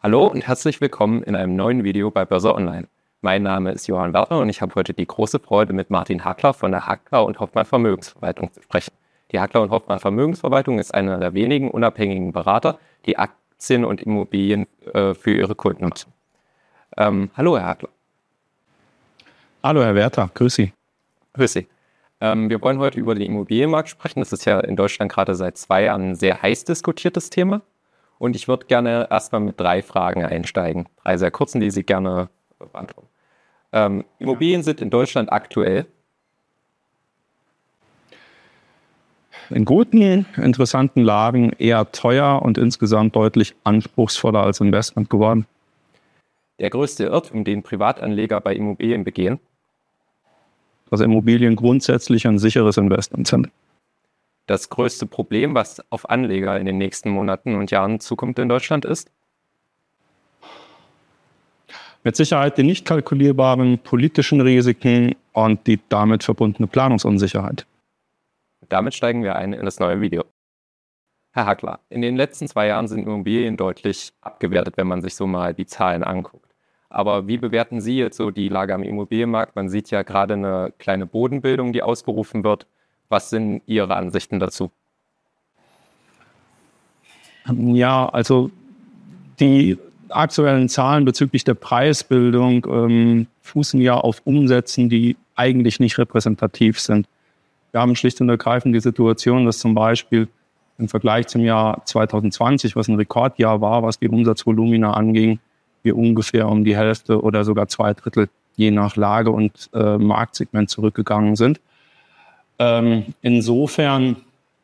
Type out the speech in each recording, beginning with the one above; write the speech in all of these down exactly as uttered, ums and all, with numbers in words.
Hallo und herzlich willkommen in einem neuen Video bei Börse Online. Mein Name ist Johann Werther und ich habe heute die große Freude, mit Martin Hackler von der Hackler und Hoffmann Vermögensverwaltung zu sprechen. Die Hackler und Hoffmann Vermögensverwaltung ist einer der wenigen unabhängigen Berater, die Aktien und Immobilien äh, für ihre Kunden machen. Ähm, hallo, Herr Hackler. Hallo, Herr Werther. Grüß Sie. Grüß Sie. Ähm, wir wollen heute über den Immobilienmarkt sprechen. Das ist ja in Deutschland gerade seit zwei Jahren ein sehr heiß diskutiertes Thema. Und ich würde gerne erstmal mit drei Fragen einsteigen. Drei sehr kurzen, die Sie gerne beantworten. Ähm, Immobilien sind in Deutschland aktuell in guten, interessanten Lagen eher teuer und insgesamt deutlich anspruchsvoller als Investment geworden. Der größte Irrtum, den Privatanleger bei Immobilien begehen, dass Immobilien grundsätzlich ein sicheres Investment sind. Das größte Problem, was auf Anleger in den nächsten Monaten und Jahren zukommt in Deutschland ist? Mit Sicherheit die nicht kalkulierbaren politischen Risiken und die damit verbundene Planungsunsicherheit. Damit steigen wir ein in das neue Video. Herr Hackler, in den letzten zwei Jahren sind Immobilien deutlich abgewertet, wenn man sich so mal die Zahlen anguckt. Aber wie bewerten Sie jetzt so die Lage am Immobilienmarkt? Man sieht ja gerade eine kleine Bodenbildung, die ausgerufen wird. Was sind Ihre Ansichten dazu? Ja, also die aktuellen Zahlen bezüglich der Preisbildung ähm, fußen ja auf Umsätzen, die eigentlich nicht repräsentativ sind. Wir haben schlicht und ergreifend die Situation, dass zum Beispiel im Vergleich zum Jahr zwanzig zwanzig, was ein Rekordjahr war, was die Umsatzvolumina anging, wir ungefähr um die Hälfte oder sogar zwei Drittel je nach Lage und äh, Marktsegment zurückgegangen sind. Ähm, insofern,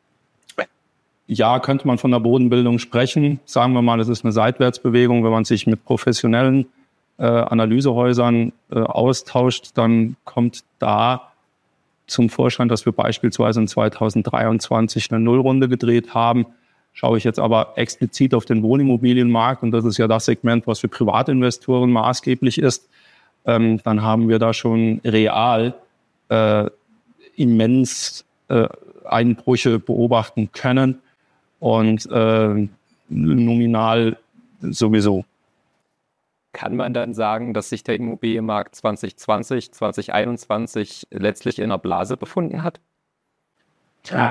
ja, könnte man von der Bodenbildung sprechen. Sagen wir mal, es ist eine Seitwärtsbewegung. Wenn man sich mit professionellen äh, Analysehäusern äh, austauscht, dann kommt da zum Vorschein, dass wir beispielsweise in zwanzig dreiundzwanzig eine Nullrunde gedreht haben. Schaue ich jetzt aber explizit auf den Wohnimmobilienmarkt, und das ist ja das Segment, was für Privatinvestoren maßgeblich ist, ähm, dann haben wir da schon real äh, immens äh, Einbrüche beobachten können und äh, nominal sowieso. Kann man dann sagen, dass sich der Immobilienmarkt zwanzig zwanzig, zwanzig einundzwanzig letztlich in einer Blase befunden hat? Tja.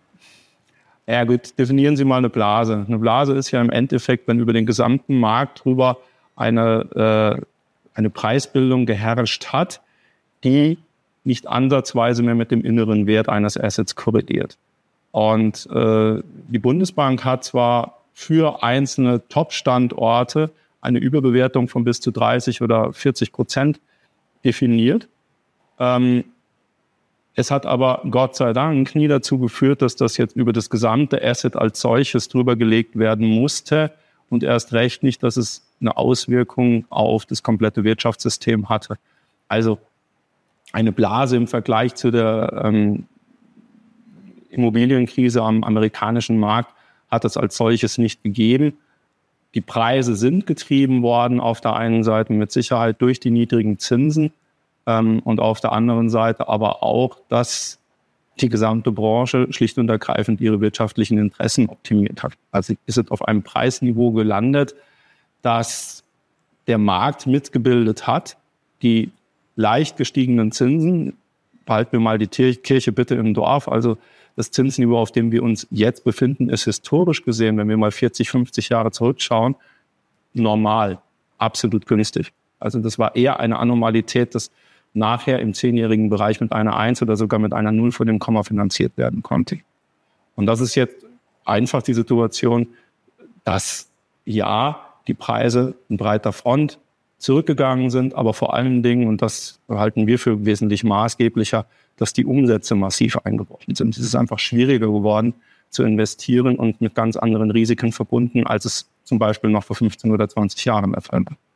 Ja gut, definieren Sie mal eine Blase. Eine Blase ist ja im Endeffekt, wenn über den gesamten Markt drüber eine, äh, eine Preisbildung geherrscht hat, die nicht ansatzweise mehr mit dem inneren Wert eines Assets korreliert. Und äh, die Bundesbank hat zwar für einzelne Top-Standorte eine Überbewertung von bis zu dreißig oder vierzig Prozent definiert. Ähm, es hat aber Gott sei Dank nie dazu geführt, dass das jetzt über das gesamte Asset als solches drüber gelegt werden musste und erst recht nicht, dass es eine Auswirkung auf das komplette Wirtschaftssystem hatte. Also eine Blase im Vergleich zu der ähm, Immobilienkrise am amerikanischen Markt hat es als solches nicht gegeben. Die Preise sind getrieben worden, auf der einen Seite mit Sicherheit durch die niedrigen Zinsen ähm, und auf der anderen Seite aber auch, dass die gesamte Branche schlicht und ergreifend ihre wirtschaftlichen Interessen optimiert hat. Also ist es auf einem Preisniveau gelandet, das der Markt mitgebildet hat. Die leicht gestiegenen Zinsen, behalten wir mal die Kirche bitte im Dorf, also das Zinsniveau, auf dem wir uns jetzt befinden, ist historisch gesehen, wenn wir mal vierzig, fünfzig Jahre zurückschauen, normal, absolut günstig. Also das war eher eine Anomalität, dass nachher im zehnjährigen Bereich mit einer eins oder sogar mit einer null vor dem Komma finanziert werden konnte. Und das ist jetzt einfach die Situation, dass ja, die Preise in breiter Front zurückgegangen sind, aber vor allen Dingen, und das halten wir für wesentlich maßgeblicher, dass die Umsätze massiv eingebrochen sind. Es ist einfach schwieriger geworden zu investieren und mit ganz anderen Risiken verbunden, als es zum Beispiel noch vor fünfzehn oder zwanzig Jahren der Fall war.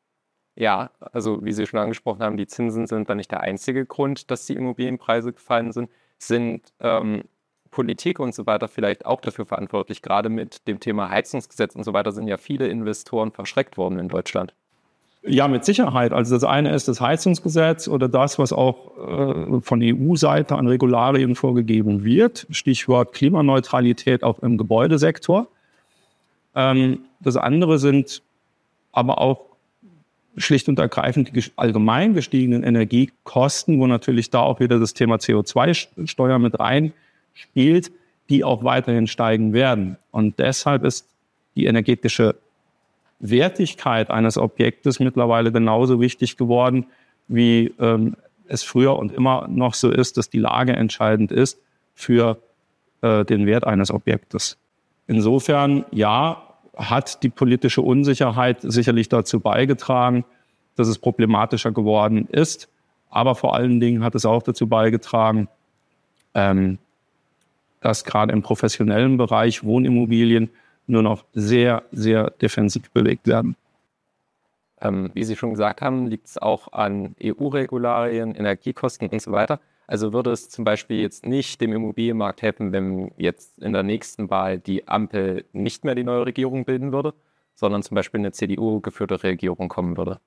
Ja, also wie Sie schon angesprochen haben, die Zinsen sind da nicht der einzige Grund, dass die Immobilienpreise gefallen sind. Sind ähm, Politik und so weiter vielleicht auch dafür verantwortlich? Gerade mit dem Thema Heizungsgesetz und so weiter sind ja viele Investoren verschreckt worden in Deutschland. Ja, mit Sicherheit. Also das eine ist das Heizungsgesetz oder das, was auch äh, von E U-Seite an Regularien vorgegeben wird. Stichwort Klimaneutralität auch im Gebäudesektor. Ähm, das andere sind aber auch schlicht und ergreifend die allgemein gestiegenen Energiekosten, wo natürlich da auch wieder das Thema C O zwei Steuer mit rein spielt, die auch weiterhin steigen werden. Und deshalb ist die energetische Wertigkeit eines Objektes mittlerweile genauso wichtig geworden, wie ähm, es früher und immer noch so ist, dass die Lage entscheidend ist für äh, den Wert eines Objektes. Insofern, ja, hat die politische Unsicherheit sicherlich dazu beigetragen, dass es problematischer geworden ist. Aber vor allen Dingen hat es auch dazu beigetragen, ähm, dass gerade im professionellen Bereich Wohnimmobilien nur noch sehr, sehr defensiv bewegt werden. Ähm, wie Sie schon gesagt haben, liegt es auch an E U-Regularien, Energiekosten und so weiter. Also würde es zum Beispiel jetzt nicht dem Immobilienmarkt helfen, wenn jetzt in der nächsten Wahl die Ampel nicht mehr die neue Regierung bilden würde, sondern zum Beispiel eine C D U-geführte Regierung kommen würde?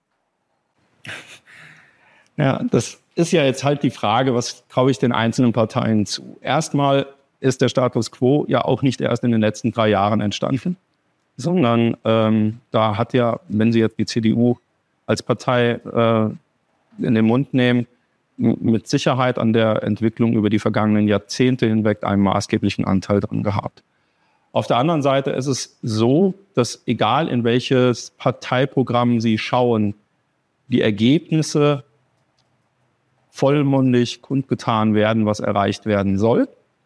Ja, das ist ja jetzt halt die Frage, was traue ich den einzelnen Parteien zu? Erstmal ist der Status quo ja auch nicht erst in den letzten drei Jahren entstanden, sondern ähm, da hat ja, wenn Sie jetzt die C D U als Partei äh, in den Mund nehmen, mit Sicherheit an der Entwicklung über die vergangenen Jahrzehnte hinweg einen maßgeblichen Anteil dran gehabt. Auf der anderen Seite ist es so, dass egal in welches Parteiprogramm Sie schauen, die Ergebnisse vollmundig kundgetan werden, was erreicht werden soll.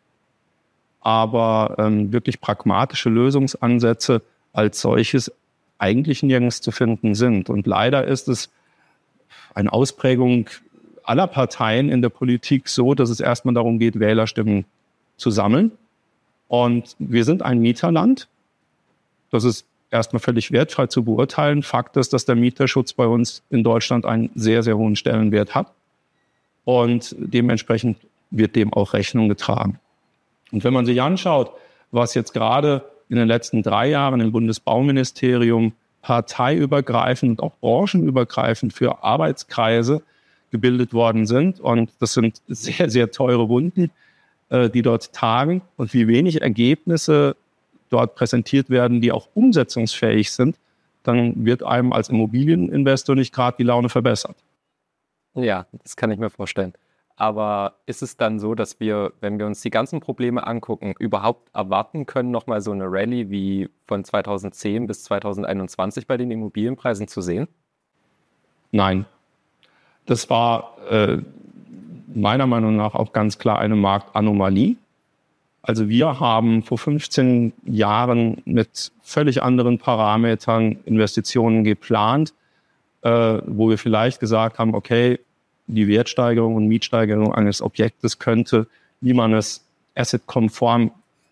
Aber ähm, wirklich pragmatische Lösungsansätze als solches eigentlich nirgends zu finden sind. Und leider ist es eine Ausprägung aller Parteien in der Politik so, dass es erstmal darum geht, Wählerstimmen zu sammeln. Und wir sind ein Mieterland. Das ist erstmal völlig wertfrei zu beurteilen. Fakt ist, dass der Mieterschutz bei uns in Deutschland einen sehr, sehr hohen Stellenwert hat. Und dementsprechend wird dem auch Rechnung getragen. Und wenn man sich anschaut, was jetzt gerade in den letzten drei Jahren im Bundesbauministerium parteiübergreifend und auch branchenübergreifend für Arbeitskreise gebildet worden sind, und das sind sehr, sehr teure Wunden, äh, die dort tagen, und wie wenig Ergebnisse dort präsentiert werden, die auch umsetzungsfähig sind, dann wird einem als Immobilieninvestor nicht gerade die Laune verbessert. Ja, das kann ich mir vorstellen. Aber ist es dann so, dass wir, wenn wir uns die ganzen Probleme angucken, überhaupt erwarten können, nochmal so eine Rallye wie von zweitausendzehn bis zweitausendeinundzwanzig bei den Immobilienpreisen zu sehen? Nein. Das war äh, meiner Meinung nach auch ganz klar eine Marktanomalie. Also wir haben vor fünfzehn Jahren mit völlig anderen Parametern Investitionen geplant, äh, wo wir vielleicht gesagt haben, okay, die Wertsteigerung und Mietsteigerung eines Objektes könnte, wie man es asset-konform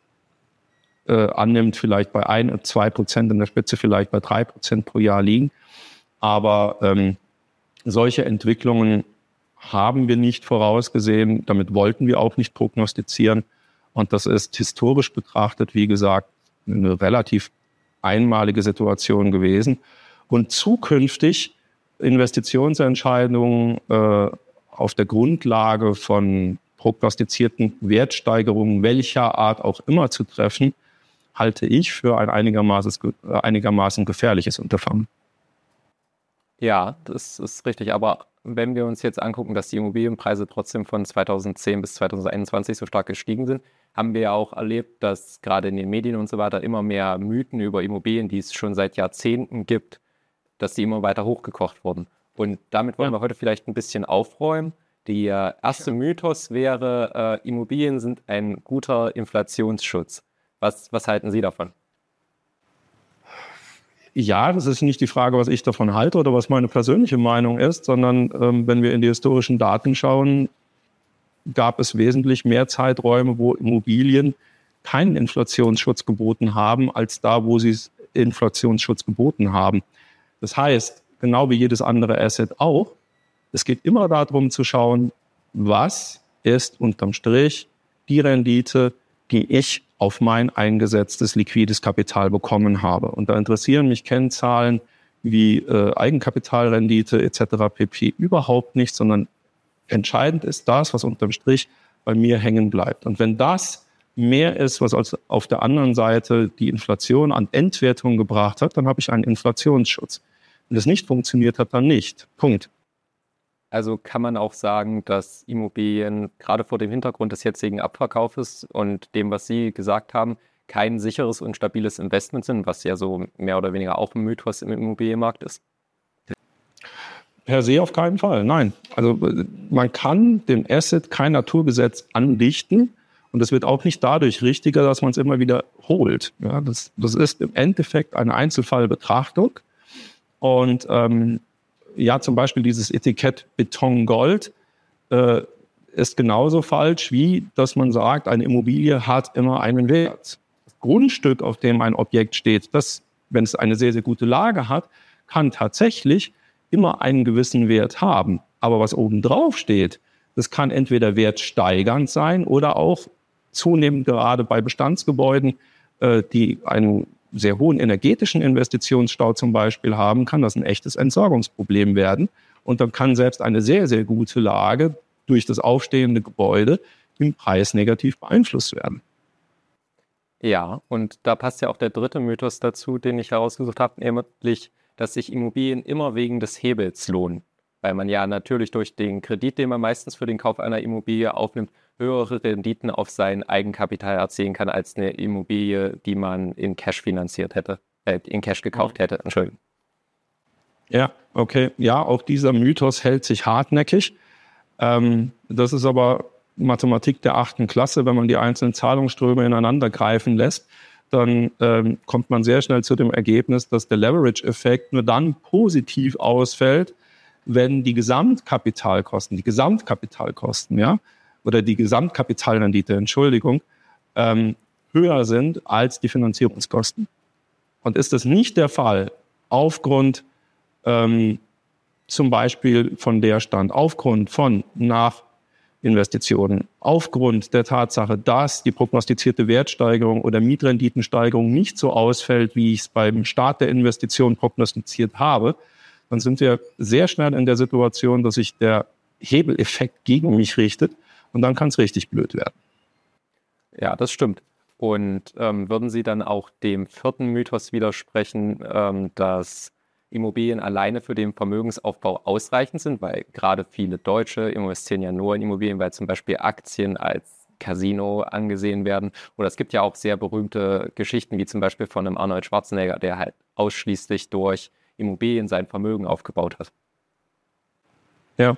äh, annimmt, vielleicht bei ein, zwei Prozent, in der Spitze vielleicht bei drei Prozent pro Jahr liegen. Aber ähm, solche Entwicklungen haben wir nicht vorausgesehen. Damit wollten wir auch nicht prognostizieren. Und das ist historisch betrachtet, wie gesagt, eine relativ einmalige Situation gewesen. Und zukünftig Investitionsentscheidungen äh, auf der Grundlage von prognostizierten Wertsteigerungen welcher Art auch immer zu treffen, halte ich für ein einigermaßen, einigermaßen gefährliches Unterfangen. Ja, das ist richtig. Aber wenn wir uns jetzt angucken, dass die Immobilienpreise trotzdem von zweitausendzehn bis zweitausendeinundzwanzig so stark gestiegen sind, haben wir ja auch erlebt, dass gerade in den Medien und so weiter immer mehr Mythen über Immobilien, die es schon seit Jahrzehnten gibt, dass die immer weiter hochgekocht wurden. Und damit wollen ja. wir heute vielleicht ein bisschen aufräumen. Der erste Mythos wäre, äh, Immobilien sind ein guter Inflationsschutz. Was, was halten Sie davon? Ja, das ist nicht die Frage, was ich davon halte oder was meine persönliche Meinung ist, sondern ähm, wenn wir in die historischen Daten schauen, gab es wesentlich mehr Zeiträume, wo Immobilien keinen Inflationsschutz geboten haben, als da, wo sie Inflationsschutz geboten haben. Das heißt, genau wie jedes andere Asset auch, es geht immer darum zu schauen, was ist unterm Strich die Rendite, die ich auf mein eingesetztes liquides Kapital bekommen habe. Und da interessieren mich Kennzahlen wie äh, Eigenkapitalrendite et cetera pp. Überhaupt nicht, sondern entscheidend ist das, was unterm Strich bei mir hängen bleibt. Und wenn das mehr ist, was als auf der anderen Seite die Inflation an Entwertung gebracht hat, dann habe ich einen Inflationsschutz. und es nicht funktioniert hat, dann nicht. Punkt. Also kann man auch sagen, dass Immobilien gerade vor dem Hintergrund des jetzigen Abverkaufes und dem, was Sie gesagt haben, kein sicheres und stabiles Investment sind, was ja so mehr oder weniger auch ein Mythos im Immobilienmarkt ist? Per se auf keinen Fall, nein. Also man kann dem Asset kein Naturgesetz andichten und es wird auch nicht dadurch richtiger, dass man es immer wieder holt. Ja, das, das ist im Endeffekt eine Einzelfallbetrachtung und ähm, ja, zum Beispiel dieses Etikett Beton-Gold äh, ist genauso falsch, wie dass man sagt, eine Immobilie hat immer einen Wert. Das Grundstück, auf dem ein Objekt steht, das, wenn es eine sehr, sehr gute Lage hat, kann tatsächlich immer einen gewissen Wert haben. Aber was oben drauf steht, das kann entweder wertsteigernd sein oder auch zunehmend gerade bei Bestandsgebäuden, äh, die einen sehr hohen energetischen Investitionsstau zum Beispiel haben, kann das ein echtes Entsorgungsproblem werden. Und dann kann selbst eine sehr, sehr gute Lage durch das aufstehende Gebäude im Preis negativ beeinflusst werden. Ja, und da passt ja auch der dritte Mythos dazu, den ich herausgesucht habe, nämlich, dass sich Immobilien immer wegen des Hebels lohnen. Weil man ja natürlich durch den Kredit, den man meistens für den Kauf einer Immobilie aufnimmt, höhere Renditen auf sein Eigenkapital erzielen kann, als eine Immobilie, die man in Cash finanziert hätte, äh, in Cash gekauft hätte, Entschuldigung. Ja, okay. Ja, auch dieser Mythos hält sich hartnäckig. Ähm, das ist aber Mathematik der achten Klasse. Wenn man die einzelnen Zahlungsströme ineinander greifen lässt, dann ähm, kommt man sehr schnell zu dem Ergebnis, dass der Leverage-Effekt nur dann positiv ausfällt, wenn die Gesamtkapitalkosten, die Gesamtkapitalkosten, ja, oder die Gesamtkapitalrendite, Entschuldigung, ähm, höher sind als die Finanzierungskosten. Und ist das nicht der Fall, aufgrund ähm, zum Beispiel von Leerstand, aufgrund von Nachinvestitionen, aufgrund der Tatsache, dass die prognostizierte Wertsteigerung oder Mietrenditensteigerung nicht so ausfällt, wie ich es beim Start der Investition prognostiziert habe, dann sind wir sehr schnell in der Situation, dass sich der Hebeleffekt gegen mich richtet und dann kann es richtig blöd werden. Ja, das stimmt. Und ähm, würden Sie dann auch dem vierten Mythos widersprechen, ähm, dass Immobilien alleine für den Vermögensaufbau ausreichend sind, weil gerade viele Deutsche investieren ja nur in Immobilien, weil zum Beispiel Aktien als Casino angesehen werden. Oder es gibt ja auch sehr berühmte Geschichten, wie zum Beispiel von einem Arnold Schwarzenegger, der halt ausschließlich durch Immobilien sein Vermögen aufgebaut hat. Ja.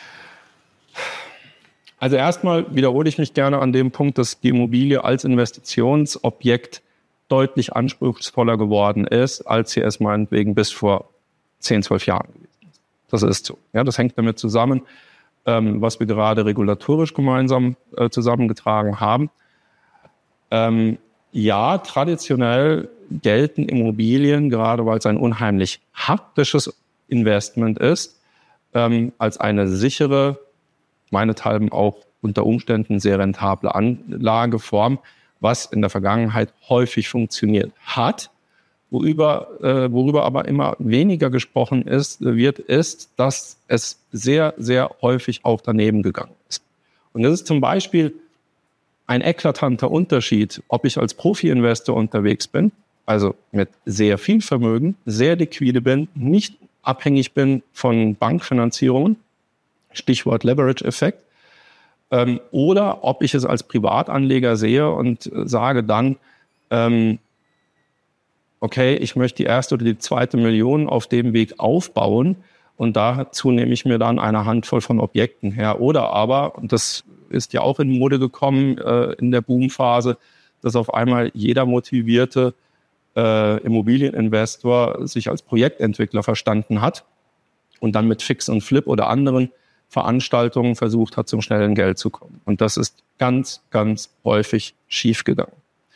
Also erstmal wiederhole ich mich gerne an dem Punkt, dass die Immobilie als Investitionsobjekt deutlich anspruchsvoller geworden ist, als sie es meinetwegen bis vor zehn, zwölf Jahren gewesen ist. Das ist so. Ja, das hängt damit zusammen, ähm, was wir gerade regulatorisch gemeinsam äh, zusammengetragen haben. Ähm, ja, traditionell gelten Immobilien, gerade weil es ein unheimlich haptisches Investment ist, ähm, als eine sichere, meinethalben auch unter Umständen sehr rentable Anlageform, was in der Vergangenheit häufig funktioniert hat. Worüber, äh, worüber aber immer weniger gesprochen ist, wird, ist, dass es sehr, sehr häufig auch daneben gegangen ist. Und das ist zum Beispiel ein eklatanter Unterschied, ob ich als Profi-Investor unterwegs bin, also mit sehr viel Vermögen, sehr liquide bin, nicht abhängig bin von Bankfinanzierungen, Stichwort Leverage-Effekt, ähm, oder ob ich es als Privatanleger sehe und sage dann, ähm, okay, ich möchte die erste oder die zweite Million auf dem Weg aufbauen und dazu nehme ich mir dann eine Handvoll von Objekten her. Oder aber, und das ist ja auch in Mode gekommen äh, in der Boomphase, dass auf einmal jeder motivierte äh, Immobilieninvestor sich als Projektentwickler verstanden hat und dann mit Fix und Flip oder anderen Veranstaltungen versucht hat, zum schnellen Geld zu kommen. Und das ist ganz, ganz häufig schiefgegangen.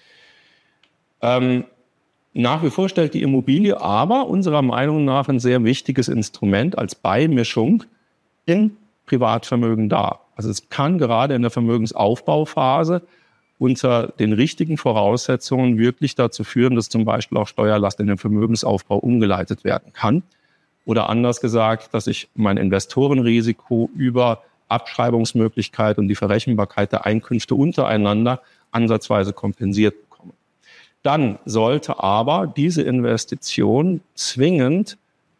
Ähm, nach wie vor stellt die Immobilie aber unserer Meinung nach ein sehr wichtiges Instrument als Beimischung in Privatvermögen dar. Also es kann gerade in der Vermögensaufbauphase unter den richtigen Voraussetzungen wirklich dazu führen, dass zum Beispiel auch Steuerlast in den Vermögensaufbau umgeleitet werden kann. Oder anders gesagt, dass ich mein Investorenrisiko über Abschreibungsmöglichkeit und die Verrechenbarkeit der Einkünfte untereinander ansatzweise kompensiert bekomme. Dann sollte aber diese Investition zwingend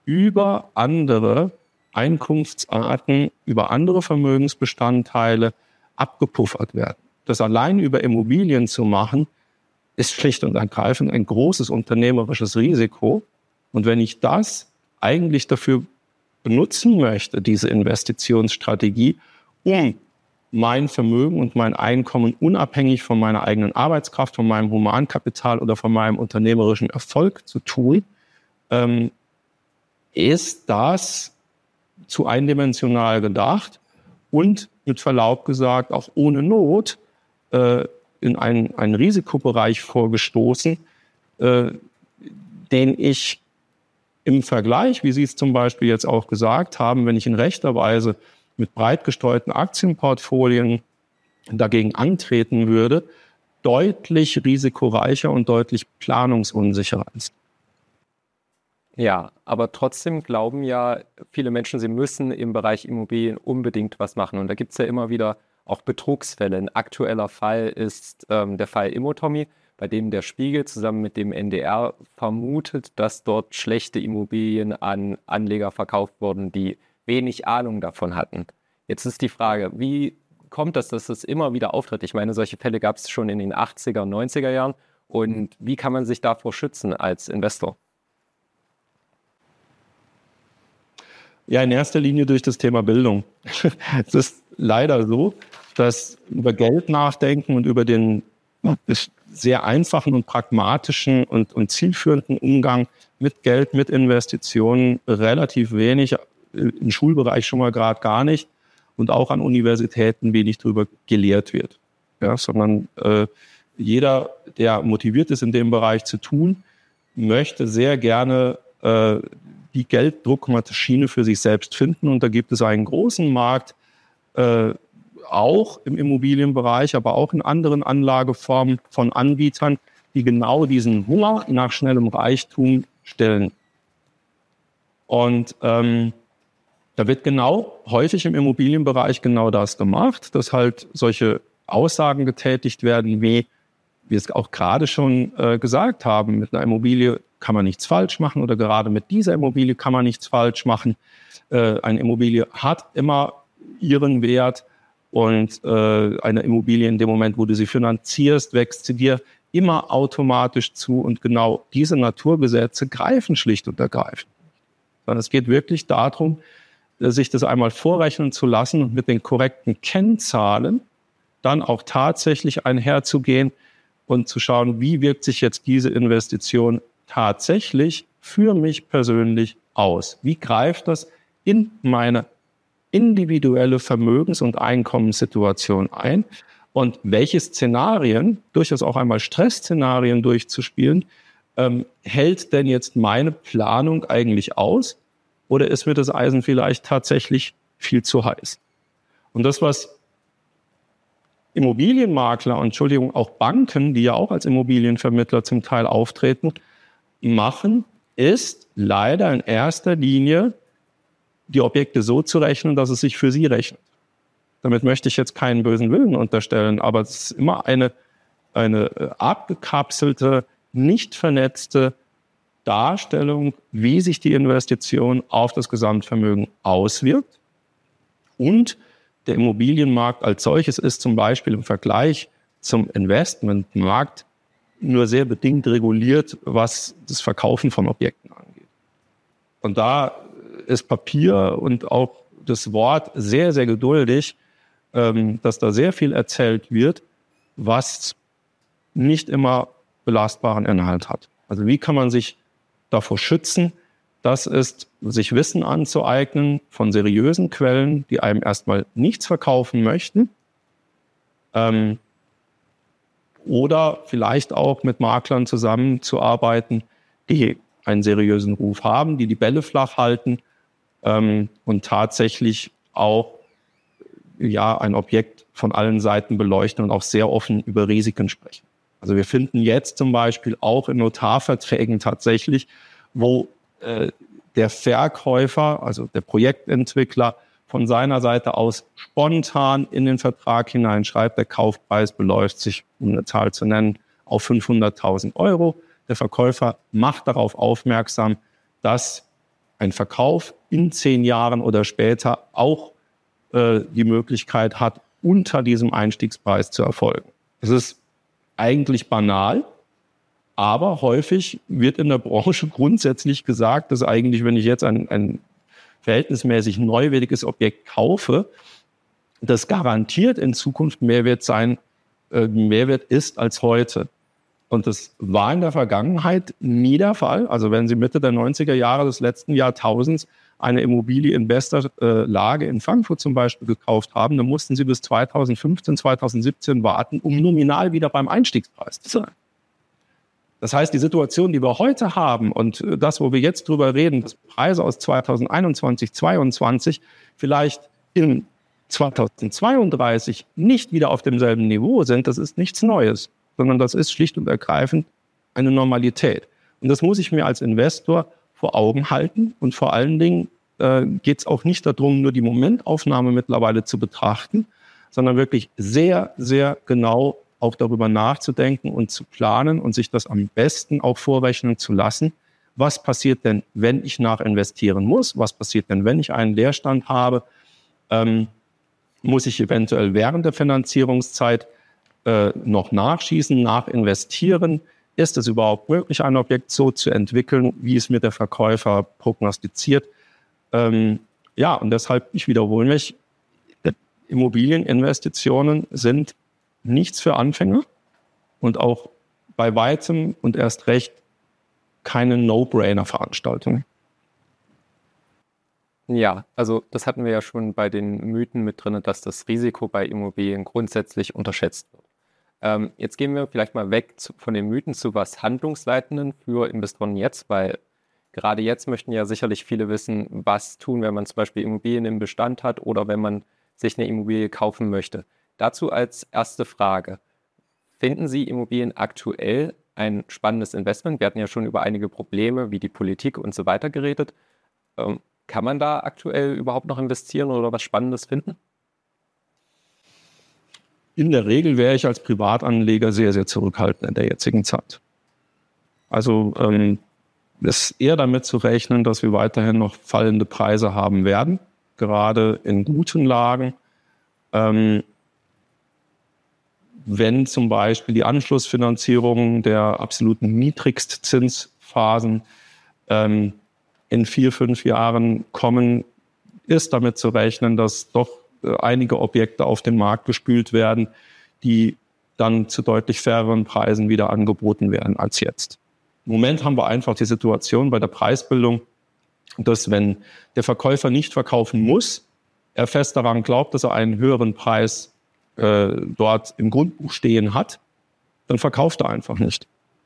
über andere Einkunftsarten, über andere Vermögensbestandteile abgepuffert werden. Das allein über Immobilien zu machen, ist schlicht und ergreifend ein großes unternehmerisches Risiko. Und wenn ich das eigentlich dafür benutzen möchte, diese Investitionsstrategie, um mein Vermögen und mein Einkommen unabhängig von meiner eigenen Arbeitskraft, von meinem Humankapital oder von meinem unternehmerischen Erfolg zu tun, ähm, ist das zu eindimensional gedacht und mit Verlaub gesagt auch ohne Not äh, in einen, einen Risikobereich vorgestoßen, äh, den ich im Vergleich, wie Sie es zum Beispiel jetzt auch gesagt haben, wenn ich in rechter Weise mit breit gestreuten Aktienportfolien dagegen antreten würde, deutlich risikoreicher und deutlich planungsunsicherer ist. Ja, aber trotzdem glauben ja viele Menschen, sie müssen im Bereich Immobilien unbedingt was machen. Und da gibt es ja immer wieder auch Betrugsfälle. Ein aktueller Fall ist ähm, der Fall Immotommy, bei dem der Spiegel zusammen mit dem N D R vermutet, dass dort schlechte Immobilien an Anleger verkauft wurden, die wenig Ahnung davon hatten. Jetzt ist die Frage, wie kommt das, dass das immer wieder auftritt? Ich meine, solche Fälle gab es schon in den achtziger und neunziger Jahren. Und wie kann man sich davor schützen als Investor? Ja, in erster Linie durch das Thema Bildung. Es ist leider so, dass über Geld nachdenken und über den sehr einfachen und pragmatischen und, und zielführenden Umgang mit Geld, mit Investitionen relativ wenig, im Schulbereich schon mal gerade gar nicht und auch an Universitäten wenig darüber gelehrt wird. Ja, sondern äh, jeder, der motiviert ist, in dem Bereich zu tun, möchte sehr gerne äh, die Gelddruckmaschine für sich selbst finden. Und da gibt es einen großen Markt, äh, auch im Immobilienbereich, aber auch in anderen Anlageformen von Anbietern, die genau diesen Hunger nach schnellem Reichtum stellen. Und ähm, da wird genau häufig im Immobilienbereich genau das gemacht, dass halt solche Aussagen getätigt werden, wie wir es auch gerade schon äh, gesagt haben, mit einer Immobilie kann man nichts falsch machen oder gerade mit dieser Immobilie kann man nichts falsch machen. Äh, eine Immobilie hat immer ihren Wert und äh, eine Immobilie in dem Moment, wo du sie finanzierst, wächst sie dir immer automatisch zu und genau diese Naturgesetze greifen schlicht und ergreifend. Sondern es geht wirklich darum, sich das einmal vorrechnen zu lassen und mit den korrekten Kennzahlen dann auch tatsächlich einherzugehen und zu schauen, wie wirkt sich jetzt diese Investition tatsächlich für mich persönlich aus? Wie greift das in meine individuelle Vermögens- und Einkommenssituation ein? Und welche Szenarien, durchaus auch einmal Stressszenarien durchzuspielen, ähm, hält denn jetzt meine Planung eigentlich aus? Oder ist mir das Eisen vielleicht tatsächlich viel zu heiß? Und das, was Immobilienmakler und Entschuldigung, auch Banken, die ja auch als Immobilienvermittler zum Teil auftreten, machen, ist leider in erster Linie die Objekte so zu rechnen, dass es sich für sie rechnet. Damit möchte ich jetzt keinen bösen Willen unterstellen, aber es ist immer eine, eine abgekapselte, nicht vernetzte Darstellung, wie sich die Investition auf das Gesamtvermögen auswirkt. Und der Immobilienmarkt als solches ist zum Beispiel im Vergleich zum Investmentmarkt nur sehr bedingt reguliert, was das Verkaufen von Objekten angeht. Und da ist Papier und auch das Wort sehr, sehr geduldig, dass da sehr viel erzählt wird, was nicht immer belastbaren Inhalt hat. Also wie kann man sich davor schützen? Das ist, sich Wissen anzueignen von seriösen Quellen, die einem erstmal nichts verkaufen möchten. Ähm, oder vielleicht auch mit Maklern zusammenzuarbeiten, die einen seriösen Ruf haben, die die Bälle flach halten ähm, und tatsächlich auch ja, ein Objekt von allen Seiten beleuchten und auch sehr offen über Risiken sprechen. Also wir finden jetzt zum Beispiel auch in Notarverträgen tatsächlich, wo äh, der Verkäufer, also der Projektentwickler, von seiner Seite aus spontan in den Vertrag hineinschreibt, der Kaufpreis beläuft sich, um eine Zahl zu nennen, auf fünfhunderttausend Euro. Der Verkäufer macht darauf aufmerksam, dass ein Verkauf in zehn Jahren oder später auch äh, die Möglichkeit hat, unter diesem Einstiegspreis zu erfolgen. Das ist eigentlich banal, aber häufig wird in der Branche grundsätzlich gesagt, dass eigentlich, wenn ich jetzt ein, ein verhältnismäßig neuwertiges Objekt kaufe, das garantiert in Zukunft Mehrwert sein, äh, Mehrwert ist als heute. Und das war in der Vergangenheit nie der Fall. Also wenn Sie Mitte der neunziger Jahre des letzten Jahrtausends eine Immobilie in bester äh, Lage in Frankfurt zum Beispiel gekauft haben, dann mussten Sie bis zweitausendfünfzehn, zweitausendsiebzehn warten, um nominal wieder beim Einstiegspreis zu sein. Das heißt, die Situation, die wir heute haben und das, wo wir jetzt drüber reden, dass Preise aus zweitausendeinundzwanzig, zweitausendzweiundzwanzig vielleicht in zweitausendzweiunddreißig nicht wieder auf demselben Niveau sind, das ist nichts Neues, sondern das ist schlicht und ergreifend eine Normalität. Und das muss ich mir als Investor vor Augen halten. Und vor allen Dingen äh, geht es auch nicht darum, nur die Momentaufnahme mittlerweile zu betrachten, sondern wirklich sehr, sehr genau auch darüber nachzudenken und zu planen und sich das am besten auch vorrechnen zu lassen. Was passiert denn, wenn ich nachinvestieren muss? Was passiert denn, wenn ich einen Leerstand habe? Ähm, muss ich eventuell während der Finanzierungszeit äh, noch nachschießen, nachinvestieren? Ist es überhaupt möglich, ein Objekt so zu entwickeln, wie es mir der Verkäufer prognostiziert? Ähm, ja, und deshalb, ich wiederhole mich, Immobilieninvestitionen sind nichts für Anfänger und auch bei weitem und erst recht keine No-Brainer-Veranstaltung. Ja, also das hatten wir ja schon bei den Mythen mit drin, dass das Risiko bei Immobilien grundsätzlich unterschätzt wird. Ähm, jetzt gehen wir vielleicht mal weg zu, von den Mythen zu was Handlungsleitenden für Investoren jetzt, weil gerade jetzt möchten ja sicherlich viele wissen, was tun, wenn man zum Beispiel Immobilien im Bestand hat oder wenn man sich eine Immobilie kaufen möchte. Dazu als erste Frage: Finden Sie Immobilien aktuell ein spannendes Investment? Wir hatten ja schon über einige Probleme wie die Politik und so weiter geredet. Ähm, kann man da aktuell überhaupt noch investieren oder was Spannendes finden? In der Regel wäre ich als Privatanleger sehr, sehr zurückhaltend in der jetzigen Zeit. Also ähm, ist eher damit zu rechnen, dass wir weiterhin noch fallende Preise haben werden, gerade in guten Lagen. Ähm, wenn zum Beispiel die Anschlussfinanzierung der absoluten Niedrigstzinsphasen ähm, in vier, fünf Jahren kommen, ist damit zu rechnen, dass doch äh, einige Objekte auf den Markt gespült werden, die dann zu deutlich faireren Preisen wieder angeboten werden als jetzt. Im Moment haben wir einfach die Situation bei der Preisbildung, dass wenn der Verkäufer nicht verkaufen muss, er fest daran glaubt, dass er einen höheren Preis äh, dort im Grundbuch stehen hat, dann verkauft er einfach nicht.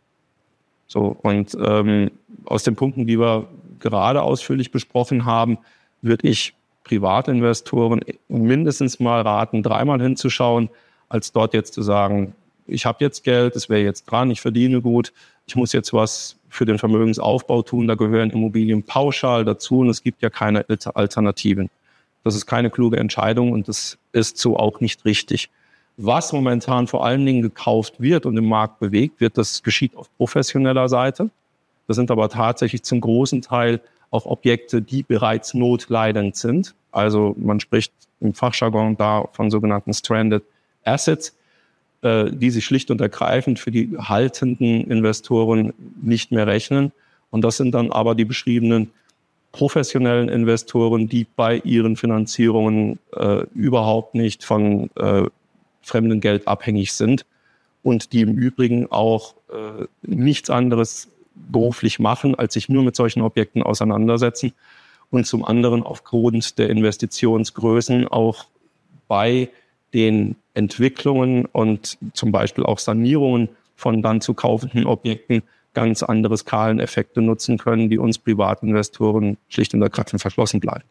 So, und ähm, aus den Punkten, die wir gerade ausführlich besprochen haben, würde ich Privatinvestoren mindestens mal raten, dreimal hinzuschauen, als dort jetzt zu sagen, ich habe jetzt Geld, es wäre jetzt dran, ich verdiene gut, ich muss jetzt was für den Vermögensaufbau tun, da gehören Immobilien pauschal dazu und es gibt ja keine Alternativen. Das ist keine kluge Entscheidung und das ist so auch nicht richtig. Was momentan vor allen Dingen gekauft wird und im Markt bewegt wird, das geschieht auf professioneller Seite. Das sind aber tatsächlich zum großen Teil auch Objekte, die bereits notleidend sind. Also man spricht im Fachjargon da von sogenannten Stranded Assets, äh, die sich schlicht und ergreifend für die haltenden Investoren nicht mehr rechnen. Und das sind dann aber die beschriebenen professionellen Investoren, die bei ihren Finanzierungen äh, überhaupt nicht von äh, fremdem Geld abhängig sind und die im Übrigen auch äh, nichts anderes beruflich machen, als sich nur mit solchen Objekten auseinandersetzen und zum anderen aufgrund der Investitionsgrößen auch bei den Entwicklungen und zum Beispiel auch Sanierungen von dann zu kaufenden Objekten ganz andere Skaleneffekte nutzen können, die uns Privatinvestoren schlicht und ergreifend verschlossen bleiben.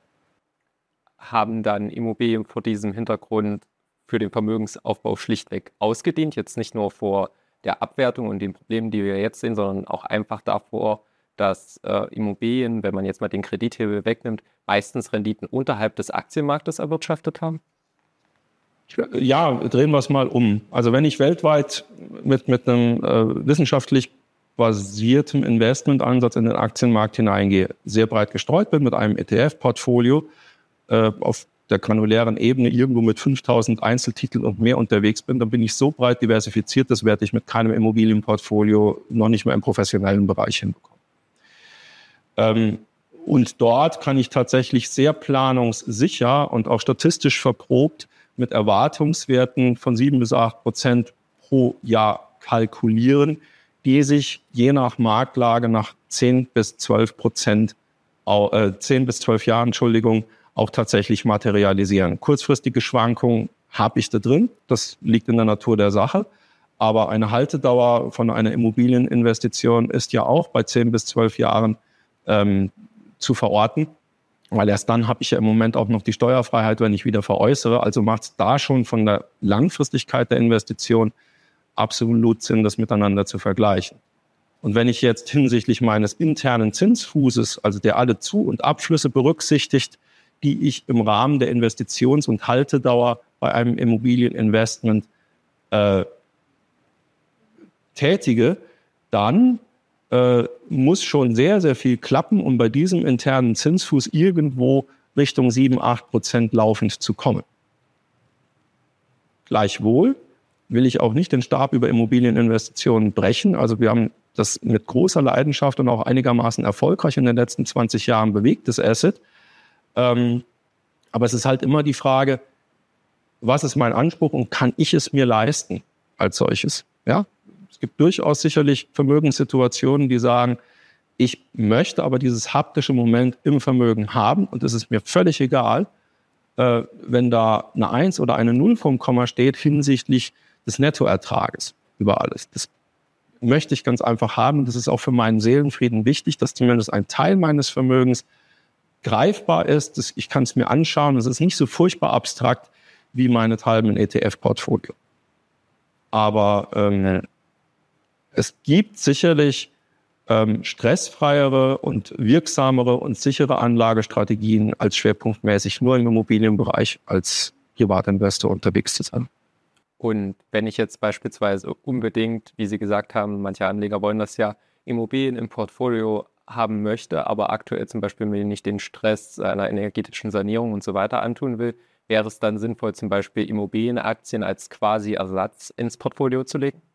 Haben dann Immobilien vor diesem Hintergrund für den Vermögensaufbau schlichtweg ausgedient, jetzt nicht nur vor der Abwertung und den Problemen, die wir jetzt sehen, sondern auch einfach davor, dass äh, Immobilien, wenn man jetzt mal den Kredithebel wegnimmt, meistens Renditen unterhalb des Aktienmarktes erwirtschaftet haben? Ja, drehen wir es mal um. Also wenn ich weltweit mit, mit einem äh, wissenschaftlich basiertem Investmentansatz in den Aktienmarkt hineingehe, sehr breit gestreut bin mit einem E T F-Portfolio, äh, auf der granulären Ebene irgendwo mit fünftausend Einzeltiteln und mehr unterwegs bin, dann bin ich so breit diversifiziert, das werde ich mit keinem Immobilienportfolio noch nicht mehr im professionellen Bereich hinbekommen. Ähm, und dort kann ich tatsächlich sehr planungssicher und auch statistisch verprobt mit Erwartungswerten von sieben bis acht Prozent pro Jahr kalkulieren, die sich je nach Marktlage nach zehn bis zwölf Prozent, äh, zehn bis zwölf Jahren, Entschuldigung, auch tatsächlich materialisieren. Kurzfristige Schwankungen habe ich da drin, das liegt in der Natur der Sache, aber eine Haltedauer von einer Immobilieninvestition ist ja auch bei zehn bis zwölf Jahren ähm, zu verorten, weil erst dann habe ich ja im Moment auch noch die Steuerfreiheit, wenn ich wieder veräußere. Also macht es da schon von der Langfristigkeit der Investition absolut Sinn, das miteinander zu vergleichen. Und wenn ich jetzt hinsichtlich meines internen Zinsfußes, also der alle Zu- und Abflüsse berücksichtigt, die ich im Rahmen der Investitions- und Haltedauer bei einem Immobilieninvestment äh, tätige, dann äh, muss schon sehr, sehr viel klappen, um bei diesem internen Zinsfuß irgendwo Richtung sieben, acht Prozent laufend zu kommen. Gleichwohl will ich auch nicht den Stab über Immobilieninvestitionen brechen. Also wir haben das mit großer Leidenschaft und auch einigermaßen erfolgreich in den letzten zwanzig Jahren bewegt, das Asset. Ähm, aber es ist halt immer die Frage, was ist mein Anspruch und kann ich es mir leisten als solches? Ja? Es gibt durchaus sicherlich Vermögenssituationen, die sagen, ich möchte aber dieses haptische Moment im Vermögen haben und es ist mir völlig egal, äh, wenn da eine eins oder eine null vom Komma steht hinsichtlich des Nettoertrages über alles. Das möchte ich ganz einfach haben. Das ist auch für meinen Seelenfrieden wichtig, dass zumindest ein Teil meines Vermögens greifbar ist. Das, ich kann es mir anschauen. Es ist nicht so furchtbar abstrakt wie meinethalben ein E T F-Portfolio. Aber ähm, es gibt sicherlich ähm, stressfreiere und wirksamere und sichere Anlagestrategien als schwerpunktmäßig nur im Immobilienbereich als Privatinvestor unterwegs zu sein. Und wenn ich jetzt beispielsweise unbedingt, wie Sie gesagt haben, manche Anleger wollen das ja, Immobilien im Portfolio haben möchte, aber aktuell zum Beispiel mir nicht den Stress einer energetischen Sanierung und so weiter antun will, wäre es dann sinnvoll, zum Beispiel Immobilienaktien als quasi Ersatz ins Portfolio zu legen?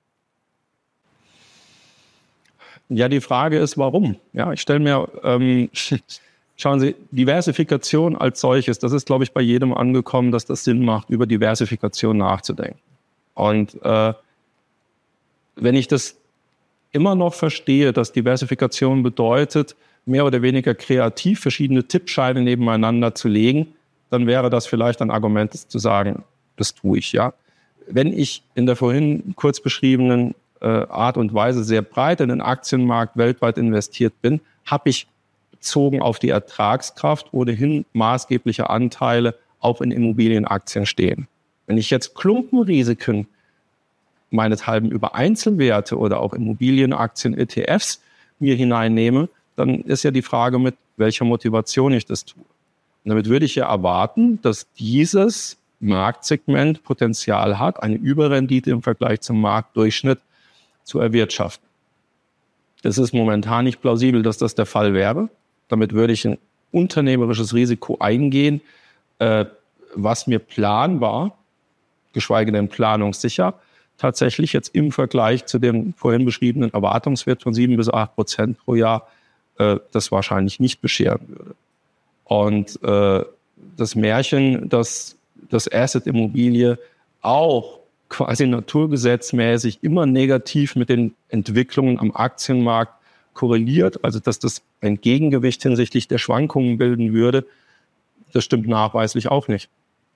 Ja, die Frage ist, warum? Ja, ich stelle mir, ähm, schauen Sie, Diversifikation als solches, das ist, glaube ich, bei jedem angekommen, dass das Sinn macht, über Diversifikation nachzudenken. Und äh, wenn ich das immer noch verstehe, dass Diversifikation bedeutet, mehr oder weniger kreativ verschiedene Tippscheine nebeneinander zu legen, dann wäre das vielleicht ein Argument, zu sagen, das tue ich, ja. Wenn ich in der vorhin kurz beschriebenen äh, Art und Weise sehr breit in den Aktienmarkt weltweit investiert bin, habe ich bezogen auf die Ertragskraft ohnehin maßgebliche Anteile auch in Immobilienaktien stehen. Wenn ich jetzt Klumpenrisiken meinethalben über Einzelwerte oder auch Immobilienaktien, E T Fs mir hineinnehme, dann ist ja die Frage, mit welcher Motivation ich das tue. Und damit würde ich ja erwarten, dass dieses Marktsegment Potenzial hat, eine Überrendite im Vergleich zum Marktdurchschnitt zu erwirtschaften. Das ist momentan nicht plausibel, dass das der Fall wäre. Damit würde ich ein unternehmerisches Risiko eingehen, äh, was mir planbar, geschweige denn planungssicher, tatsächlich jetzt im Vergleich zu dem vorhin beschriebenen Erwartungswert von sieben bis acht Prozent pro Jahr äh, das wahrscheinlich nicht bescheren würde. Und äh, das Märchen, dass das Asset Immobilie auch quasi naturgesetzmäßig immer negativ mit den Entwicklungen am Aktienmarkt korreliert, also dass das ein Gegengewicht hinsichtlich der Schwankungen bilden würde, das stimmt nachweislich auch nicht.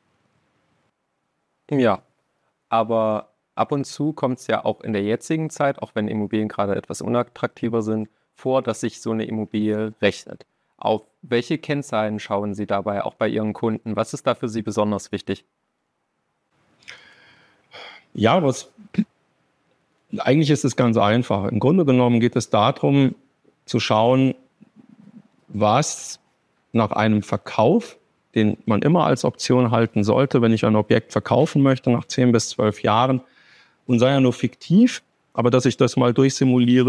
Ja, aber ab und zu kommt es ja auch in der jetzigen Zeit, auch wenn Immobilien gerade etwas unattraktiver sind, vor, dass sich so eine Immobilie rechnet. Auf welche Kennzahlen schauen Sie dabei, auch bei Ihren Kunden? Was ist da für Sie besonders wichtig? Ja, was eigentlich ist es ganz einfach. Im Grunde genommen geht es darum, zu schauen, was nach einem Verkauf, den man immer als Option halten sollte, wenn ich ein Objekt verkaufen möchte nach zehn bis zwölf Jahren, und sei ja nur fiktiv, aber dass ich das mal durchsimuliere,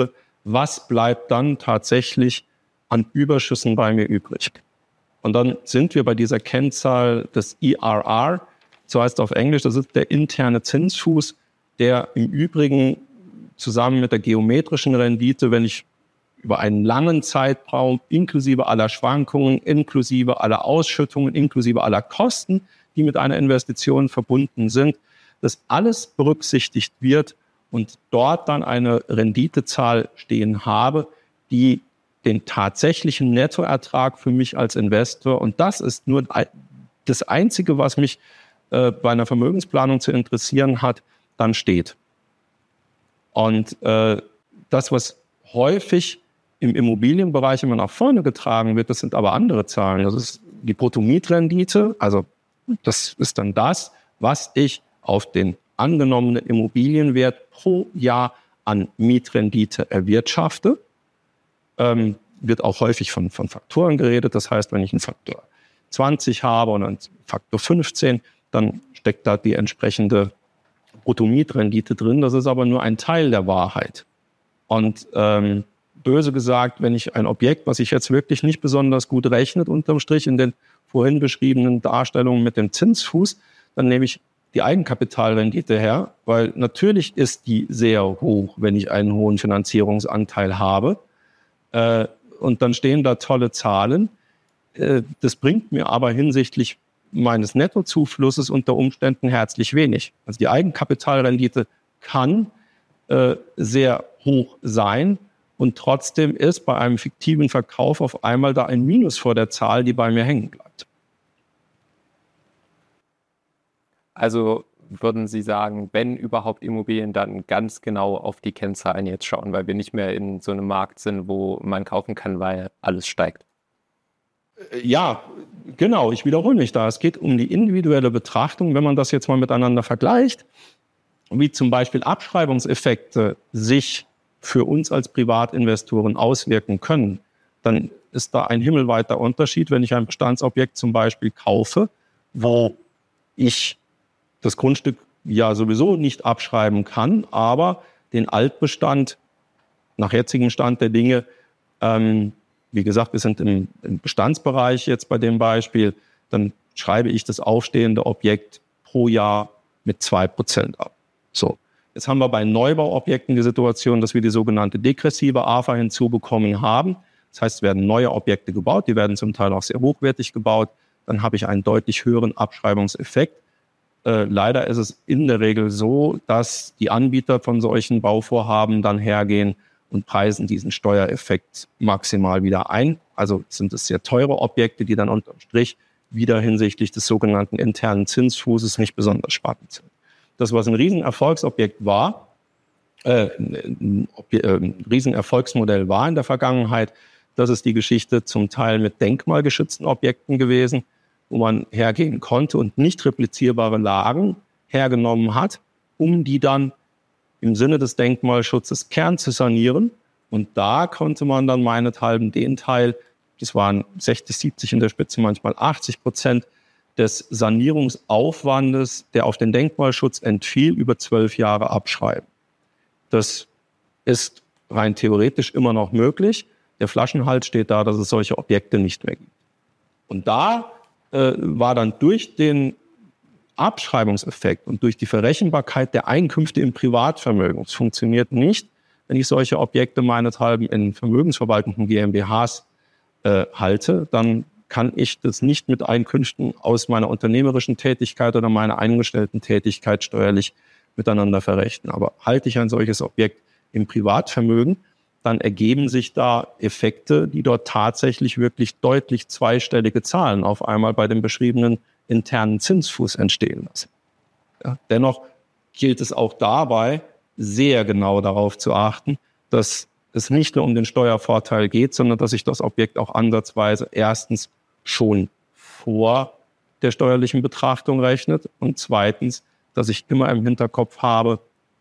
was bleibt dann tatsächlich an Überschüssen bei mir übrig? Und dann sind wir bei dieser Kennzahl des I R R, so heißt es auf Englisch, das ist der interne Zinsfuß, der im Übrigen zusammen mit der geometrischen Rendite, wenn ich über einen langen Zeitraum, inklusive aller Schwankungen, inklusive aller Ausschüttungen, inklusive aller Kosten, die mit einer Investition verbunden sind, dass alles berücksichtigt wird und dort dann eine Renditezahl stehen habe, die den tatsächlichen Nettoertrag für mich als Investor, und das ist nur das Einzige, was mich äh, bei einer Vermögensplanung zu interessieren hat, dann steht. Und äh, das, was häufig im Immobilienbereich immer nach vorne getragen wird, das sind aber andere Zahlen. Das ist die Bruttomietrendite, also das ist dann das, was ich auf den angenommenen Immobilienwert pro Jahr an Mietrendite erwirtschafte. Ähm, wird auch häufig von, von Faktoren geredet. Das heißt, wenn ich einen Faktor zwanzig habe und einen Faktor fünfzehn, dann steckt da die entsprechende Bruttomietrendite drin. Das ist aber nur ein Teil der Wahrheit. Und ähm, böse gesagt, wenn ich ein Objekt, was sich jetzt wirklich nicht besonders gut rechnet, unterm Strich in den vorhin beschriebenen Darstellungen mit dem Zinsfuß, dann nehme ich die Eigenkapitalrendite her, weil natürlich ist die sehr hoch, wenn ich einen hohen Finanzierungsanteil habe. Äh, und dann stehen da tolle Zahlen. Äh, das bringt mir aber hinsichtlich meines Nettozuflusses unter Umständen herzlich wenig. Also die Eigenkapitalrendite kann äh, sehr hoch sein und trotzdem ist bei einem fiktiven Verkauf auf einmal da ein Minus vor der Zahl, die bei mir hängen bleibt. Also würden Sie sagen, wenn überhaupt Immobilien, dann ganz genau auf die Kennzahlen jetzt schauen, weil wir nicht mehr in so einem Markt sind, wo man kaufen kann, weil alles steigt? Ja, genau, ich wiederhole mich da. Es geht um die individuelle Betrachtung, wenn man das jetzt mal miteinander vergleicht, wie zum Beispiel Abschreibungseffekte sich für uns als Privatinvestoren auswirken können, dann ist da ein himmelweiter Unterschied, wenn ich ein Bestandsobjekt zum Beispiel kaufe, wo ich das Grundstück ja sowieso nicht abschreiben kann, aber den Altbestand nach jetzigem Stand der Dinge, ähm, wie gesagt, wir sind im, im Bestandsbereich jetzt bei dem Beispiel, dann schreibe ich das aufstehende Objekt pro Jahr mit zwei Prozent ab. So, jetzt haben wir bei Neubauobjekten die Situation, dass wir die sogenannte degressive A F A hinzubekommen haben. Das heißt, es werden neue Objekte gebaut, die werden zum Teil auch sehr hochwertig gebaut. Dann habe ich einen deutlich höheren Abschreibungseffekt. Äh, leider ist es in der Regel so, dass die Anbieter von solchen Bauvorhaben dann hergehen und preisen diesen Steuereffekt maximal wieder ein. Also sind es sehr teure Objekte, die dann unterm Strich wieder hinsichtlich des sogenannten internen Zinsfußes nicht besonders spannend sind. Das, was ein Riesenerfolgsobjekt war, äh, ein, ein Riesenerfolgsmodell war in der Vergangenheit, das ist die Geschichte zum Teil mit denkmalgeschützten Objekten gewesen, wo man hergehen konnte und nicht replizierbare Lagen hergenommen hat, um die dann im Sinne des Denkmalschutzes Kern zu sanieren. Und da konnte man dann meinethalben den Teil, das waren sechzig, siebzig in der Spitze, manchmal achtzig Prozent des Sanierungsaufwandes, der auf den Denkmalschutz entfiel, über zwölf Jahre abschreiben. Das ist rein theoretisch immer noch möglich. Der Flaschenhals steht da, dass es solche Objekte nicht mehr gibt. Und da äh, war dann durch den Abschreibungseffekt und durch die Verrechenbarkeit der Einkünfte im Privatvermögen, es funktioniert nicht, wenn ich solche Objekte meinethalben in vermögensverwaltenden GmbHs äh, halte, dann kann ich das nicht mit Einkünften aus meiner unternehmerischen Tätigkeit oder meiner eingestellten Tätigkeit steuerlich miteinander verrechnen. Aber halte ich ein solches Objekt im Privatvermögen, dann ergeben sich da Effekte, die dort tatsächlich wirklich deutlich zweistellige Zahlen auf einmal bei dem beschriebenen internen Zinsfuß entstehen lassen. Ja, dennoch gilt es auch dabei, sehr genau darauf zu achten, dass es nicht nur um den Steuervorteil geht, sondern dass sich das Objekt auch ansatzweise erstens schon vor der steuerlichen Betrachtung rechnet und zweitens, dass ich immer im Hinterkopf habe,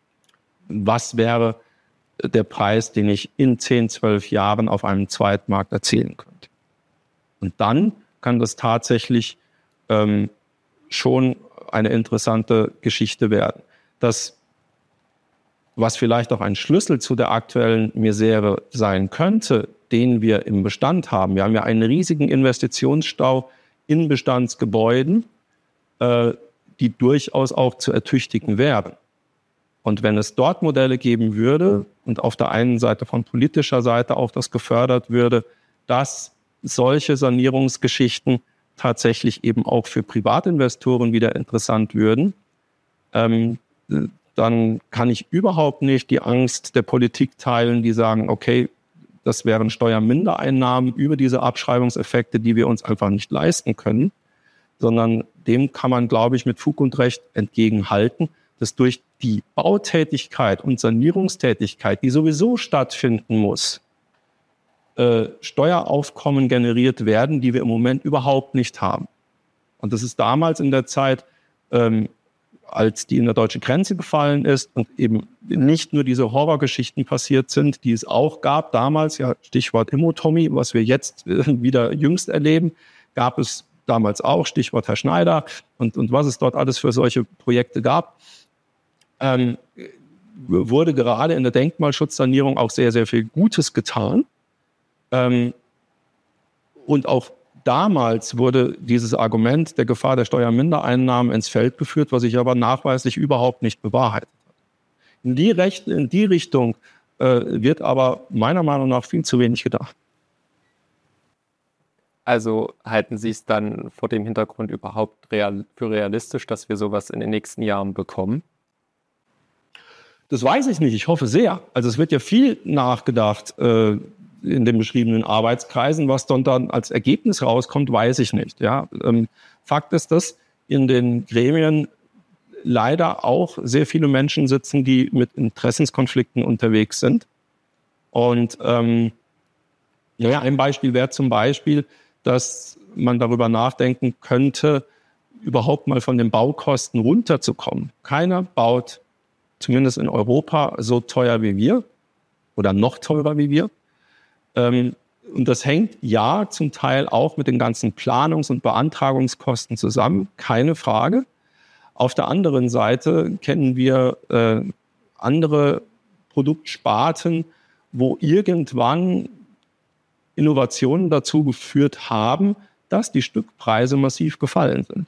was wäre der Preis, den ich in zehn, zwölf Jahren auf einem Zweitmarkt erzielen könnte. Und dann kann das tatsächlich ähm, schon eine interessante Geschichte werden. Das was vielleicht auch ein Schlüssel zu der aktuellen Misere sein könnte, den wir im Bestand haben. Wir haben ja einen riesigen Investitionsstau in Bestandsgebäuden, äh, die durchaus auch zu ertüchtigen wären. Und wenn es dort Modelle geben würde und auf der einen Seite von politischer Seite auch das gefördert würde, dass solche Sanierungsgeschichten tatsächlich eben auch für Privatinvestoren wieder interessant würden, ähm, dann kann ich überhaupt nicht die Angst der Politik teilen, die sagen, okay, das wären Steuermindereinnahmen über diese Abschreibungseffekte, die wir uns einfach nicht leisten können, sondern dem kann man, glaube ich, mit Fug und Recht entgegenhalten, dass durch die Bautätigkeit und Sanierungstätigkeit, die sowieso stattfinden muss, äh, Steueraufkommen generiert werden, die wir im Moment überhaupt nicht haben. Und das ist damals in der Zeit, ähm, als die in der deutschen Grenze gefallen ist und eben nicht nur diese Horrorgeschichten passiert sind, die es auch gab damals, ja Stichwort Immotommy, was wir jetzt wieder jüngst erleben, gab es damals auch, Stichwort Herr Schneider und, und was es dort alles für solche Projekte gab, ähm, wurde gerade in der Denkmalschutzsanierung auch sehr, sehr viel Gutes getan. Ähm, und auch damals wurde dieses Argument der Gefahr der Steuermindereinnahmen ins Feld geführt, was sich aber nachweislich überhaupt nicht bewahrheitet hat. In die, Recht, in die Richtung äh, wird aber meiner Meinung nach viel zu wenig gedacht. Also halten Sie es dann vor dem Hintergrund überhaupt real, für realistisch, dass wir sowas in den nächsten Jahren bekommen? Das weiß ich nicht. Ich hoffe sehr. Also es wird ja viel nachgedacht äh, in den beschriebenen Arbeitskreisen. Was dann, dann als Ergebnis rauskommt, weiß ich nicht. Ja, ähm, Fakt ist, dass in den Gremien leider auch sehr viele Menschen sitzen, die mit Interessenskonflikten unterwegs sind. Und ähm, ja, ein Beispiel wäre zum Beispiel, dass man darüber nachdenken könnte, überhaupt mal von den Baukosten runterzukommen. Keiner baut, zumindest in Europa, so teuer wie wir oder noch teurer wie wir. Ähm, und das hängt ja zum Teil auch mit den ganzen Planungs- und Beantragungskosten zusammen, keine Frage. Auf der anderen Seite kennen wir äh, andere Produktsparten, wo irgendwann Innovationen dazu geführt haben, dass die Stückpreise massiv gefallen sind.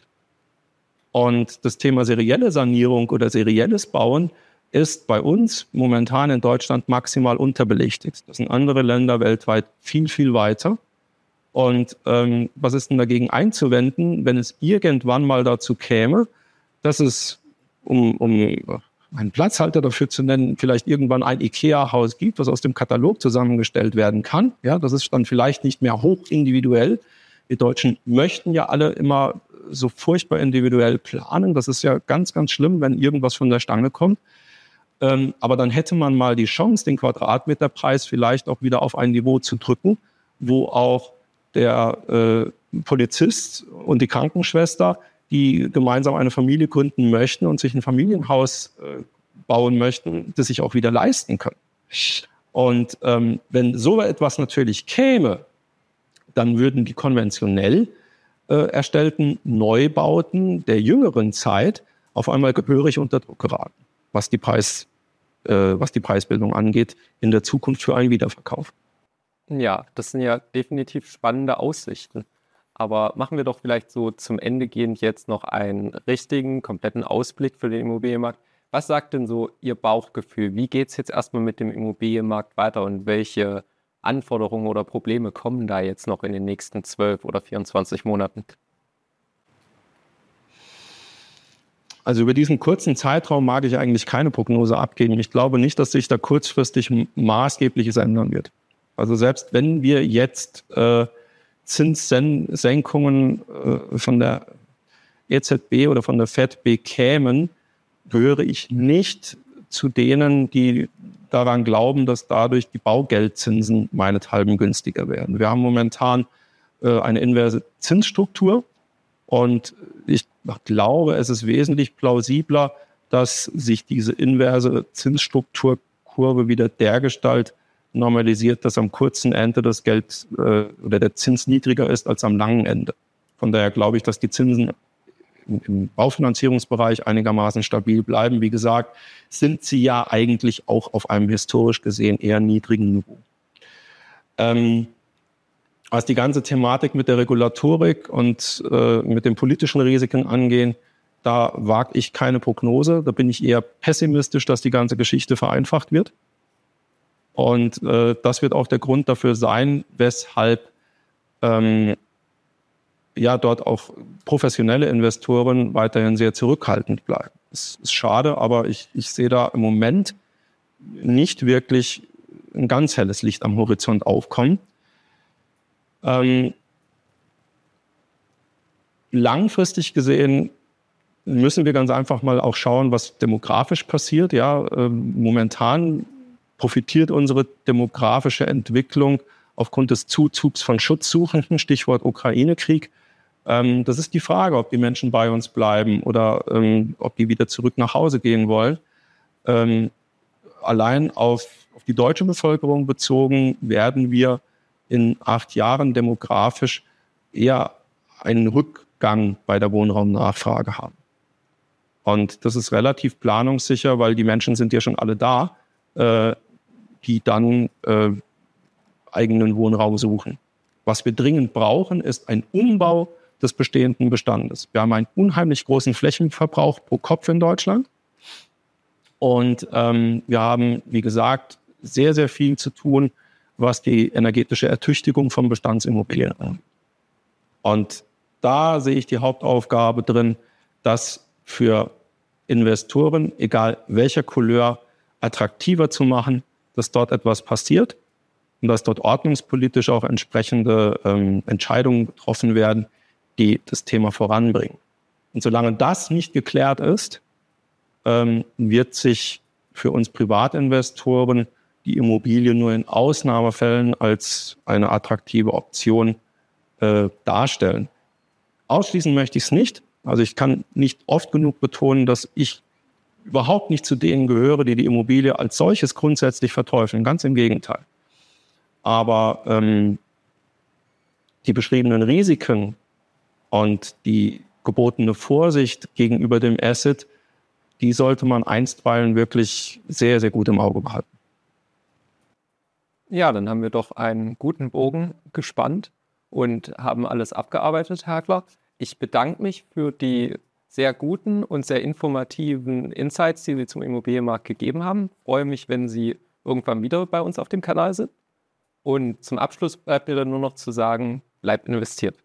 Und das Thema serielle Sanierung oder serielles Bauen ist bei uns momentan in Deutschland maximal unterbelichtet. Das sind andere Länder weltweit viel, viel weiter. Und ähm, was ist denn dagegen einzuwenden, wenn es irgendwann mal dazu käme, dass es, um, um einen Platzhalter dafür zu nennen, vielleicht irgendwann ein IKEA-Haus gibt, was aus dem Katalog zusammengestellt werden kann. Ja, das ist dann vielleicht nicht mehr hoch individuell. Wir Deutschen möchten ja alle immer so furchtbar individuell planen. Das ist ja ganz, ganz schlimm, wenn irgendwas von der Stange kommt. Ähm, aber dann hätte man mal die Chance, den Quadratmeterpreis vielleicht auch wieder auf ein Niveau zu drücken, wo auch der äh, Polizist und die Krankenschwester, die gemeinsam eine Familie gründen möchten und sich ein Familienhaus äh, bauen möchten, das sich auch wieder leisten können. Und ähm, wenn so etwas natürlich käme, dann würden die konventionell äh, erstellten Neubauten der jüngeren Zeit auf einmal gehörig unter Druck geraten, was die, Preis, äh, was die Preisbildung angeht, in der Zukunft für einen Wiederverkauf. Ja, das sind ja definitiv spannende Aussichten. Aber machen wir doch vielleicht so zum Ende gehend jetzt noch einen richtigen, kompletten Ausblick für den Immobilienmarkt. Was sagt denn so Ihr Bauchgefühl? Wie geht es jetzt erstmal mit dem Immobilienmarkt weiter und welche Anforderungen oder Probleme kommen da jetzt noch in den nächsten zwölf oder vierundzwanzig Monaten? Also über diesen kurzen Zeitraum mag ich eigentlich keine Prognose abgeben. Ich glaube nicht, dass sich da kurzfristig Maßgebliches ändern wird. Also selbst wenn wir jetzt äh, Zinssenkungen äh, von der E Z B oder von der Fed bekämen, gehöre ich nicht zu denen, die daran glauben, dass dadurch die Baugeldzinsen meinethalben günstiger werden. Wir haben momentan äh, eine inverse Zinsstruktur und ich glaube, es ist wesentlich plausibler, dass sich diese inverse Zinsstrukturkurve wieder dergestalt normalisiert, dass am kurzen Ende das Geld äh, oder der Zins niedriger ist als am langen Ende. Von daher glaube ich, dass die Zinsen im, im Baufinanzierungsbereich einigermaßen stabil bleiben. Wie gesagt, sind sie ja eigentlich auch auf einem historisch gesehen eher niedrigen Niveau. Ähm, was die ganze Thematik mit der Regulatorik und äh, mit den politischen Risiken angehen, da wage ich keine Prognose. Da bin ich eher pessimistisch, dass die ganze Geschichte vereinfacht wird. Und äh, das wird auch der Grund dafür sein, weshalb ähm, ja dort auch professionelle Investoren weiterhin sehr zurückhaltend bleiben. Das ist schade, aber ich, ich sehe da im Moment nicht wirklich ein ganz helles Licht am Horizont aufkommen. Ähm, langfristig gesehen müssen wir ganz einfach mal auch schauen, was demografisch passiert. Ja, ähm, momentan profitiert unsere demografische Entwicklung aufgrund des Zuzugs von Schutzsuchenden, Stichwort Ukraine-Krieg. Ähm, das ist die Frage, ob die Menschen bei uns bleiben oder ähm, ob die wieder zurück nach Hause gehen wollen. Ähm, allein auf, auf die deutsche Bevölkerung bezogen werden wir in acht Jahren demografisch eher einen Rückgang bei der Wohnraumnachfrage haben. Und das ist relativ planungssicher, weil die Menschen sind ja schon alle da, äh, die dann äh, eigenen Wohnraum suchen. Was wir dringend brauchen, ist ein Umbau des bestehenden Bestandes. Wir haben einen unheimlich großen Flächenverbrauch pro Kopf in Deutschland. Und ähm, wir haben, wie gesagt, sehr, sehr viel zu tun, was die energetische Ertüchtigung von Bestandsimmobilien angeht. Und da sehe ich die Hauptaufgabe drin, das für Investoren, egal welcher Couleur, attraktiver zu machen, dass dort etwas passiert und dass dort ordnungspolitisch auch entsprechende ähm, Entscheidungen getroffen werden, die das Thema voranbringen. Und solange das nicht geklärt ist, ähm, wird sich für uns Privatinvestoren die Immobilie nur in Ausnahmefällen als eine attraktive Option äh, darstellen. Ausschließen möchte ich es nicht. Also ich kann nicht oft genug betonen, dass ich überhaupt nicht zu denen gehöre, die die Immobilie als solches grundsätzlich verteufeln. Ganz im Gegenteil. Aber ähm, die beschriebenen Risiken und die gebotene Vorsicht gegenüber dem Asset, die sollte man einstweilen wirklich sehr, sehr gut im Auge behalten. Ja, dann haben wir doch einen guten Bogen gespannt und haben alles abgearbeitet, Herr Hackler. Ich bedanke mich für die sehr guten und sehr informativen Insights, die Sie zum Immobilienmarkt gegeben haben. Ich freue mich, wenn Sie irgendwann wieder bei uns auf dem Kanal sind. Und zum Abschluss bleibt mir dann nur noch zu sagen, bleibt investiert.